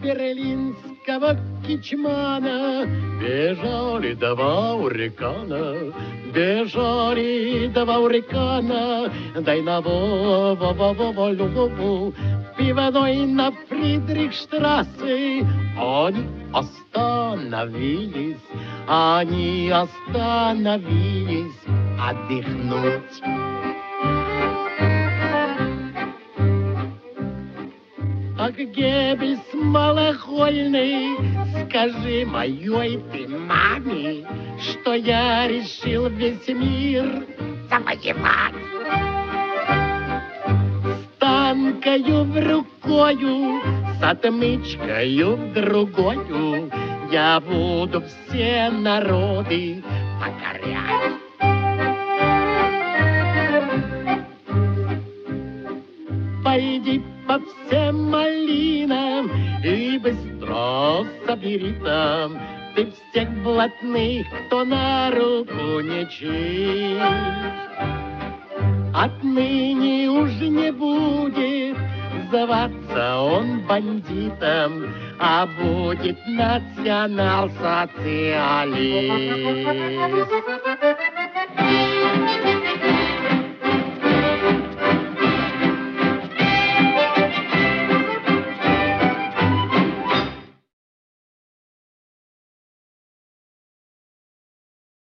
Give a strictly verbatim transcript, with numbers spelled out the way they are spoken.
берлинского кичмана бежали два урикана, бежали два урикана, дай на во-во-во-во-во-во-во, пивной на Фридрихштрассе. Они остановились, они остановились отдохнуть. Ах, Геббельс малохольный, скажи моей ты маме, что я решил весь мир завоевать. С танкою в рукою, с отмычкою в другою, я буду все народы покорять. Пойди по всем малинам и быстро собери там ты всех блатных, кто на руку не чист. Отныне уже не будет зваться он бандитом, а будет национал-социалист.